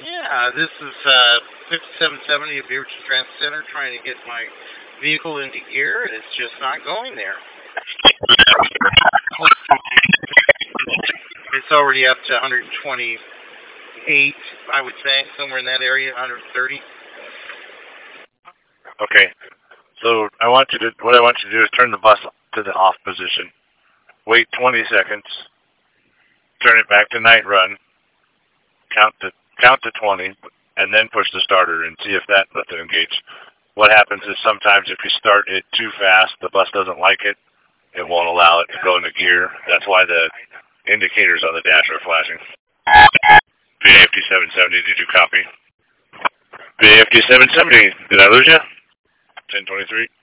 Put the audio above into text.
Yeah, this is 5770 of Beaverton Transit Center trying to get my vehicle into gear, and it's just not going there. It's already up to 128, I would say, somewhere in that area, 130. Okay. So what I want you to do is turn the bus to the off position. Wait 20 seconds. Turn it back to night run. Count to 20, and then push the starter and see if that lets it engage. What happens is sometimes if you start it too fast, the bus doesn't like it. It won't allow it to go into gear. That's why the indicators on the dash are flashing. BAFT 770, did you copy? BAFT 770, did I lose you? 1023.